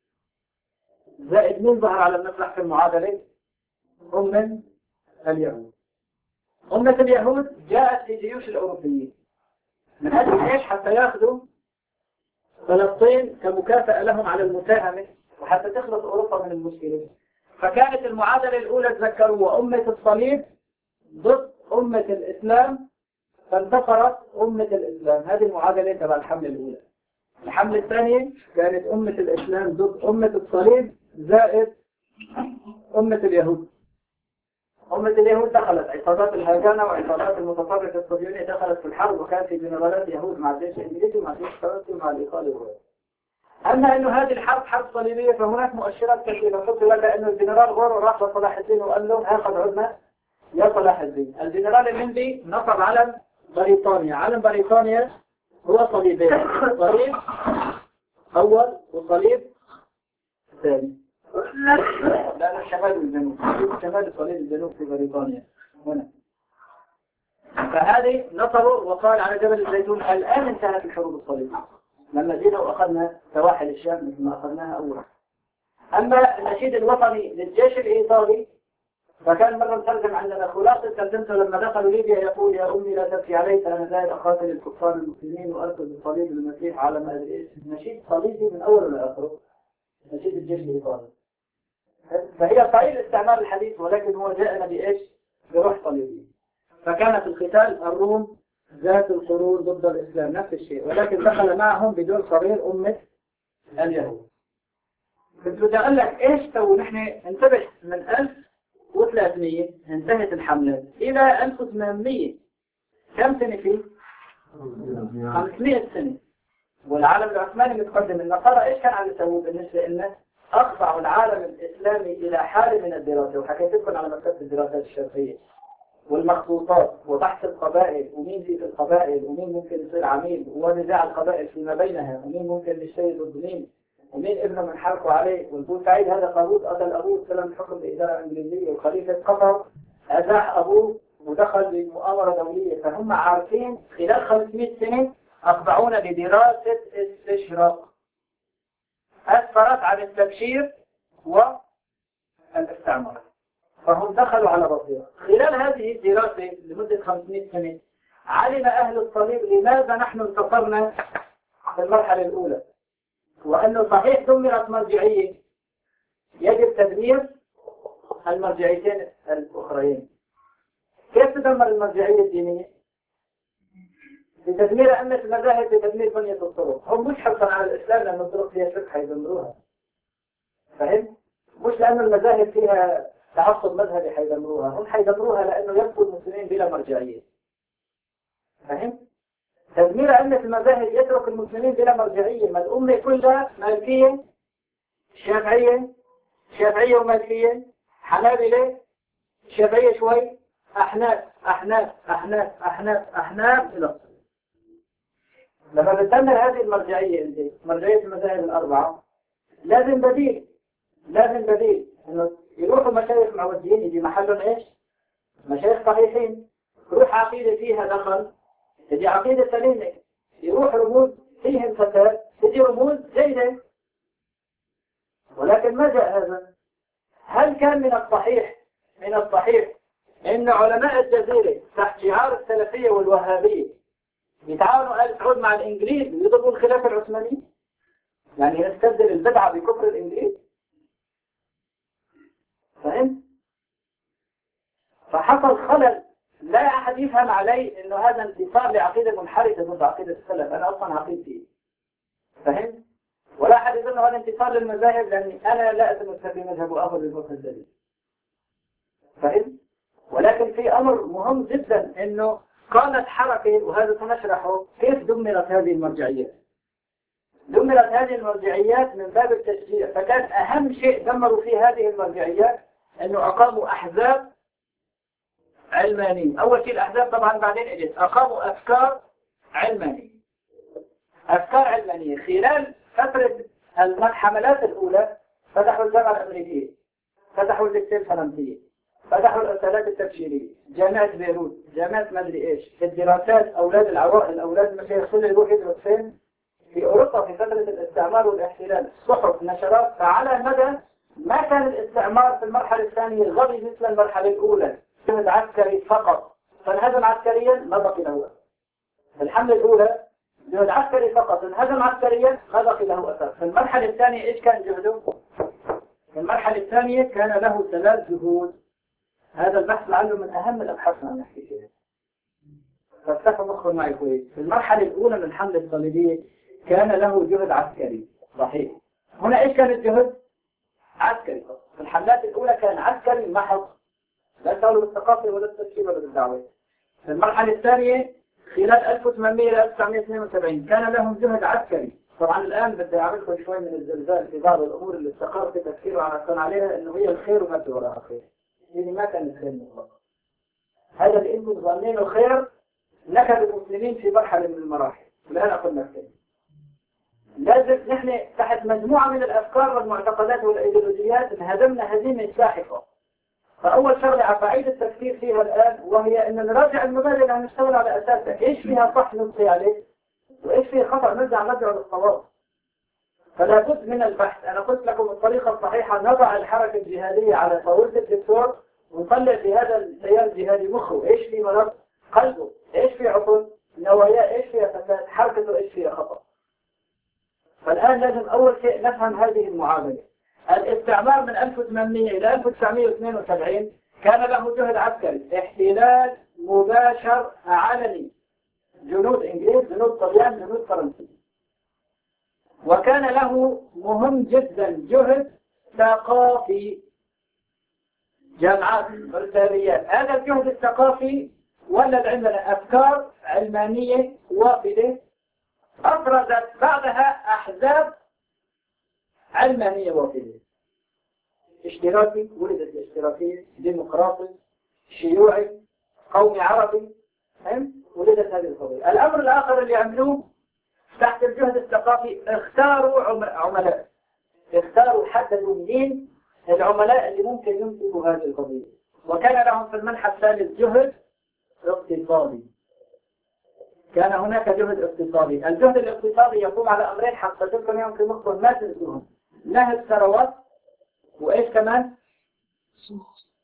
زائد مين ظهر على المسرح في المعادلة؟ أمة اليهود. أمة اليهود جاءت لجيوش الأوروبيين من أجل إيش؟ حتى يأخذوا فلسطين كمكافأة لهم على المساهمة وحتى تخلص أوروبا من المشكلة. فكانت المعادلة الأولى تذكروا وأمة الصليب ضد أمة الإسلام، فانتصرت أمة الإسلام. هذه المعادلة تبع الحملة الأولى. الحملة الثانية كانت أمة الإسلام ضد أمة الصليب زائد أمة اليهود. أمة اليهود دخلت عصابات الهجانة وعصابات المتطرفة الصهيونية دخلت في الحرب، وكان في جنرالات يهود مع الجيش الإنجليزي ومع الجيش الفرنسي ومع الإيطالي وغيره. أما أنه هذه الحرب حرب صليبية فهناك مؤشرات كثيرة. قلت لك أنه الجنرال غورو راح لصلاح الدين وقال له هاخذ عدنا يا صلاح الدين. الجنرال الهندي نصب علم بريطانيا. علم بريطانيا هو صليبين، صليب أول وصليب ثاني، لأن الشمال والجنوب، شمال الصليب الجنوب في بريطانيا هنا. فهذه نصبوا وقال على جبل الزيتون الآن انتهت الحروب الصليبية لما جينا وأخذنا سواحل الشام مثل ما أخذناها أولا. أما النشيد الوطني للجيش الإيطالي فكان مرة مترجم عندنا خلاصة ترجمته لما دخلوا ليبيا يقول يا أمي لا تبكي علي فأنا زاهد أقاتل الكفار المسلمين وأركض بصليب المسيح على ما أدري إيش. نشيد صليبي من أول لآخره، نشيد الجيش الإيطالي. فهي قليل الاستعمال الحديث، ولكن هو جاءنا بإيش؟ بروح صليبي. فكانت القتال الروم ذات القرون ضد الإسلام نفس الشيء، ولكن دخل معهم بدون صغير أمة اليهود. كنت بدي أقول لك إيش سووا نحن. انتبه، من 1300 انتهت الحملات إلى 1800 كم سنة فيه؟ 500 سنة. والعالم العثماني متقدم. النصارى إيش كان عم يسووا بالنسبة لنا؟ أخضعوا العالم الإسلامي إلى حالة من الدراسة، وحكيت لكم على مكتبة الدراسات الشرقية والمخطوطات وبحث القبائل ومين في القبائل ومين ممكن يصير عميل ونزاع القبائل فيما بينها ومين ممكن يشتري ضد مين ومين ابنه من حرقه عليه. والبورسعيد هذا قارود قتل أبوه استلم الحكم بإدارة إنجليزية، وخليفة قطر أزاح أبوه ودخل بمؤامرة دولية. فهم عارفين خلال 500 سنة أخضعونا بدراسة استشراق أسفرت عن التبشير والاستعمار، فهم دخلوا على بصيرة. خلال هذه الدراسة لمدة 500 سنة علم أهل الصليب لماذا نحن انتصرنا في المرحلة الأولى، وأنه صحيح دمرت مرجعية، يجب تدمير المرجعيتين الأخرين. كيف تدمر المرجعية الدينية؟ بتدمير أئمة المذاهب، بتدمير بنية الطرق. هم مش حرصا على الإسلام لأن الطرق فيها شرك حيدمروها، فهم؟ مش لأن المذاهب فيها تعصب مذهبي حيدمروها، هم حيدمروها لأنه يبقوا المسلمين بلا مرجعية. فهم؟ تدمير أئمة المذاهب يترك المسلمين بلا مرجعية، ما الأمة كلها مالكية، شافعية ومالكية، حنابلة، شافعية شوي، أحناف إلى الصين. لما بتدمر هذه المرجعية، مرجعية المذاهب الأربعة، لازم بديل إنه يروحوا مشايخ معودين يجي محلهم إيش؟ مشايخ صحيحين، يروح عقيدة فيها دخل تجي عقيدة سليمة، يروح رموز فيهم فساد تجي رموز جيدة. ولكن ما جاء هذا. هل كان من الصحيح إن علماء الجزيرة تحت شعار السلفية والوهابية يتعاونوا آل سعود مع الإنجليز ويضربوا الخلافة العثمانية؟ يعني يستبدل البدعة بكفر الإنجليز؟ فهمت؟ فحصل خلل لا أحد يفهم عليه إنه هذا انتصار لعقيدة منحرفة ضد عقيدة السلف. أنا أصلا عقيدتي، فهمت؟ ولا أحد يظن هذا انتصار للمذاهب لأني أنا لا أتمسك بمذهب وأخذ بالفقه الدليل، فهمت؟ ولكن في أمر مهم جدا إنه قامت حركة، وهذا سنشرحه كيف دمرت هذه المرجعيات. دمرت هذه المرجعيات من باب التشجيع، فكان أهم شيء دمروا فيه هذه المرجعيات إنه أقاموا أحزاب علمانية. أول شيء الأحزاب، طبعا بعدين إجت أقاموا أفكار علمانية. خلال فترة الحملات الأولى فتحوا الجامعة الأمريكية، فتحوا الدكتور الفرنسية، فتحوا الإرسالات التبشيرية، جامعة بيروت، جامعة مدري إيش. في الدراسات أولاد العوائل، أولاد المشايخ اللي يروح يدرس فين؟ في أوروبا في فترة الاستعمار والاحتلال. صحف، نشرات. فعلى مدى ما كان الاستعمار في المرحلة الثانية غبي مثل المرحلة الأولى، جهد عسكري فقط فانهزم عسكريا ما بقي له أثر. في الحملة الأولى جهد عسكري فقط، انهزم عسكريا ما بقي له أثر. في المرحلة الثانية إيش كان جهده؟ في المرحلة الثانية كان له 3 جهود. هذا البحث لعله من أهم الأبحاث عن نحكي فيها، فافتحوا مخهم معي كويس. في المرحلة الأولى من الحملة الصليبية كان له جهد عسكري صحيح. هنا إيش كان الجهد؟ عسكري. في الحملات الأولى كان عسكري محض، لا يشتغلوا بالثقافة ولا التفكير ولا بالدعوة. في المرحلة الثانية خلال 1800 إلى 1972 كان لهم جهد عسكري. طبعا الآن بدي أعملكم شوي من الزلزال في بعض الأمور اللي استقر في تفكيره عليها إنه هي الخير وما في وراء الخير. يعني ما كان الخير مطلق. هذا اللي انتم ظنينه خير نكد المسلمين في مرحلة من المراحل. والآن أقول لك لازم نحن تحت مجموعة من الأفكار والمعتقدات والإيديولوجيات انهزمنا هزيمة ساحقة. فأول شغلة عقائد التفكير فيها الآن وهي أن نراجع المبادئ اللي هنشتغل على أساسها. إيش فيها صح نمضي عليه وإيش فيها خطأ نرجع للصواب. فلا بد من البحث. أنا قلت لكم الطريقة الصحيحة نضع الحركة الجهادية على طاولة الدكتور ونطلع في هذا التيار الجهادي مخه إيش في مرض، قلبه إيش في عطل، نواياه إيش فيها فساد، حركته إيش فيها خطأ. فالآن لازم أول شيء نفهم هذه المعادلة. الاستعمار من 1800 إلى 1972 كان له جهد عسكري، احتلال مباشر علني، جنود إنجليز، جنود طليان، جنود فرنسي. وكان له مهم جدا جهد ثقافي، جامعات، برساليات. هذا الجهد الثقافي ولد عندنا أفكار علمانية وافدة أفرزت بعدها أحزاب علمانية وافدة. اشتراكي، ولدت الاشتراكية، ديمقراطي، شيوعي، قومي عربي، ولدت هذه القضية. الأمر الآخر اللي عملوه تحت الجهد الثقافي اختاروا عملاء، حددوا مين العملاء اللي ممكن يمسكوا هذه القضية. وكان لهم في المنحى الثالث جهد اقتصادي. كان هناك جهد اقتصادي. الجهد الاقتصادي يقوم على أمرين حققتهم يوم في مخهم ما تنسوهم: نهب ثروات، وإيش كمان؟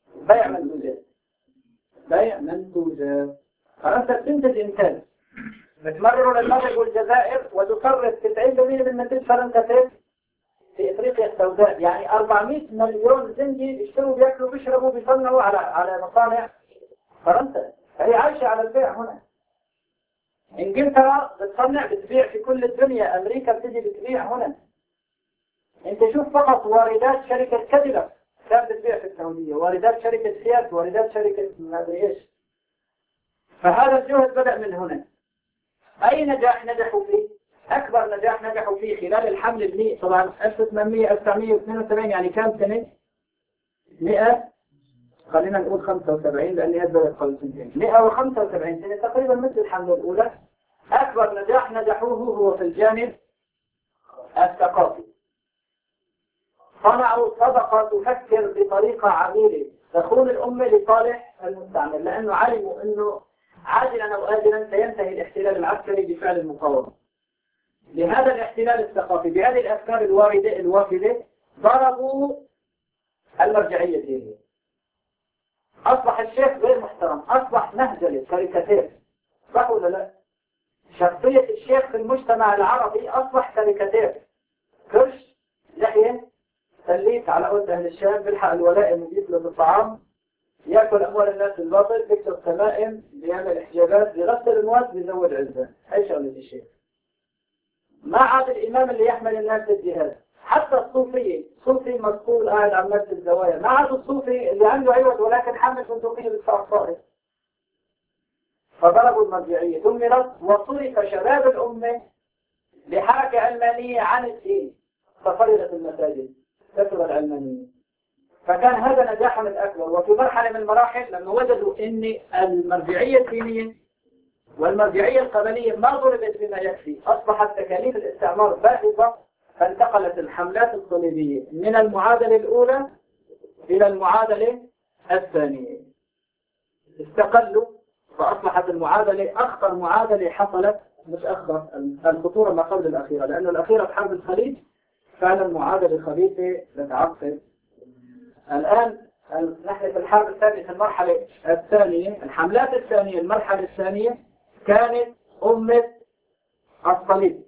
بيع منتوجات. فأنت تنتج إنتاج، بتمرروا للمغرب والجزائر وتصرف 90% من منتج فرنسا في افريقيا السوداء. يعني 400 مليون زنجي يشتروا بياكلوا بيشربوا بيصنعوا على مصانع فرنسا. فهي عايشة على البيع هنا. انجلترا بتصنع بتبيع في كل الدنيا، امريكا بتجي بتبيع هنا. انت شوف فقط واردات شركة كاديلاك كانت بتبيع في السعودية، واردات شركة فيات، واردات شركة ما ادري ايش. فهذا الجهد بدأ من هنا. اي نجاح نجحوا فيه؟ اكبر نجاح نجحوا فيه خلال الحمل المئة، طبعا 1972 يعني كام سنة؟ 100، خلينا نقول 75 لأن هي بدأت قبل سنتين. 175 سنة تقريبا مثل الحملة الأولى. أكبر نجاح نجحوه هو في الجانب الثقافي. صنعوا طبقة تفكر بطريقة عميلة تخون الأمة لصالح المستعمر، لأنه علموا أنه عاجلا أو آجلا سينتهي الاحتلال العسكري بفعل المقاومة. لهذا الاحتلال الثقافي بهذه الأفكار الوافدة ضربوا المرجعية الدينية. أصبح الشيخ غير محترم، أصبح مهزلة، كاريكاتير. صح ولا لا؟ شخصية الشيخ في المجتمع العربي أصبح كاريكاتير. كرش، لحية، سليت على قول أهل الشام، بيلحق الولائم وبيطلب الطعام، يأكل أموال الناس بالباطل، بيكتب تمائم، بيعمل إحجابات، بيغسل المواد، بيزود عزة. هي شغلة الشيخ. ما عاد الإمام اللي يحمل الناس للجهاد. حتى الصوفية، صوفي مسؤول قاعد عن نفس الزوايا، ما عاد الصوفي اللي عنده عوض ولكن حمل بندقية بيدفع الصائد. فضربوا المرجعية، دمرت وصرف شباب الأمة لحركة علمانية عن الدين، ففرضت المساجد، كثر العلمانية. فكان هذا نجاحهم الأكبر. وفي مرحلة من المراحل لما وجدوا أن المرجعية الدينية والمرجعية القبلية ما ضربت بما يكفي، أصبحت تكاليف الاستعمار باهظة، فانتقلت الحملات الصليبية من المعادلة الأولى إلى المعادلة الثانية. استقلوا فأصبحت المعادلة أخطر معادلة حصلت، مش أخطر، الخطورة ما قبل الأخيرة، لأن الأخيرة في حرب الخليج فعلا معادلة خبيثة تتعقد. الآن نحن في الحرب الثانية، في المرحلة الثانية، الحملات الثانية، المرحلة الثانية كانت أمة الصليب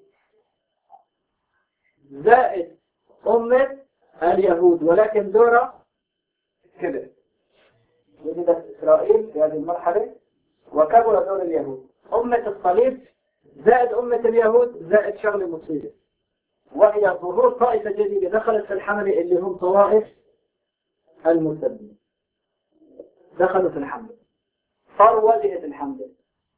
زائد أمة اليهود، ولكن دورة كبر. وجدت إسرائيل في هذه المرحلة وكبر دور اليهود. أمة الصليب زائد أمة اليهود زائد شغلة مصيبة، وهي ظهور طائفة جديدة دخلت في الحملة اللي هم طوائف المرتدين. دخلوا في الحملة، صاروا واجهة الحملة.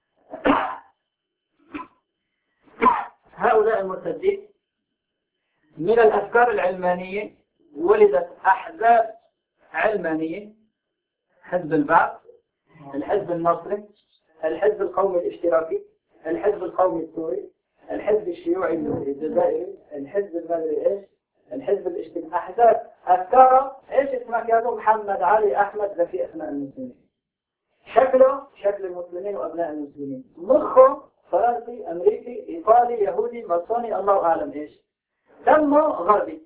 هؤلاء المرتدين من الأفكار العلمانية ولدت أحزاب علمانية: حزب البعث، الحزب النصري، الحزب القومي الاشتراكي، الحزب القومي السوري، الحزب الشيوعي الجزائري، الحزب المدري ايش، الحزب الاجتماعي. أحزاب أفكاره ايش اسمها؟ كانوا محمد علي أحمد زكي أبناء المسلمين. شكله شكل المسلمين وأبناء المسلمين. مخه فرنسي، أمريكي، إيطالي، يهودي، ماسوني، الله أعلم إيش. دمه غربي.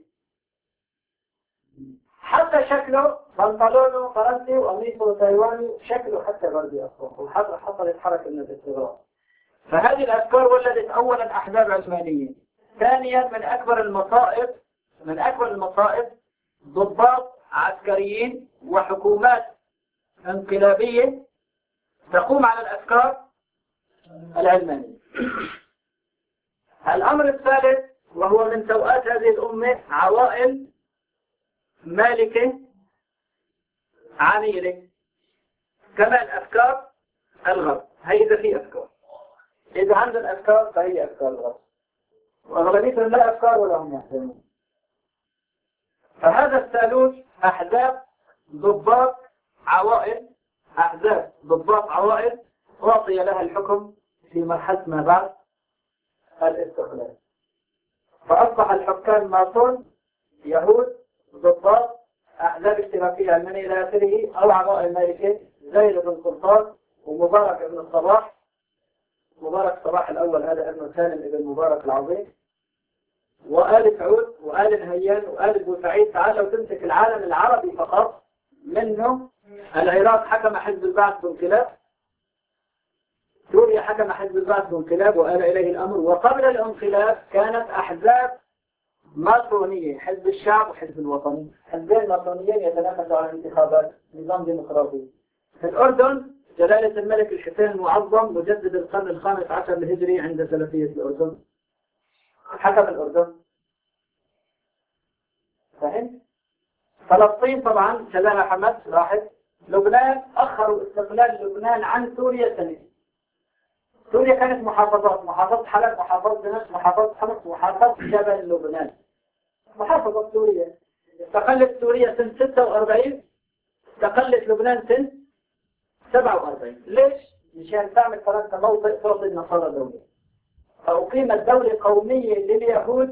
حتى شكله بنطلونه فرنسي وقميصه تايواني، شكله حتى غربي أصلا. وحصلت حركة من الاستغراب. فهذه الأفكار ولدت أولا أحزاب علمانية. ثانيا من أكبر المصائب ضباط عسكريين وحكومات انقلابية تقوم على الأفكار العلمانية. الأمر الثالث وهو من سوءات هذه الأمة: عوائل مالكة عميلة، كما الأفكار الغرب. هي إذا في أفكار، إذا عندنا أفكار فهي أفكار الغرب، وأغلبيتهم لا أفكار ولا هم يحزنون. فهذا الثالوث أحزاب ضباط عوائل، أحزاب ضباط عوائل أعطي لها الحكم في مرحلة ما بعد الاستقلال. فأصبح الحكام ماسون، يهود، ضباط، أحزاب اشتراكية علمانية إلى آخره، أو عوائل مالكة زي بن سلطان ومبارك ابن الصباح. مبارك الصباح الأول هذا ابن سالم ابن مبارك العظيم، وآل سعود وآل الهيان وآل بوسعيد. تعالوا تمسك العالم العربي فقط، منه العراق حكم حزب البعث بانقلاب، سوريا حكم حزب البعث بانقلاب وآل إليه الأمر، وقبل الانقلاب كانت أحزاب ماسونية، حزب الشعب وحزب الوطني، حزبين ماسونيين يتنافسوا على الانتخابات، نظام ديمقراطي. في الأردن جلالة الملك الحسين المعظم مجدد القرن الخامس عشر الهجري عند سلفية الأردن حكم الأردن. فهمت؟ فلسطين طبعا شلها حماس راحت. لبنان أخروا استقلال لبنان عن سوريا سنة. سوريا كانت محافظات، محافظة حلب، محافظة دمشق، محافظة حمص، محافظة جبل لبنان. محافظة سوريا. استقلت سوريا سنة 46، استقلت لبنان سنة 47. ليش؟ مشان تعمل فرنسا موطئ تعطي النصارى دولة. فأقيمت دولة قومية لليهود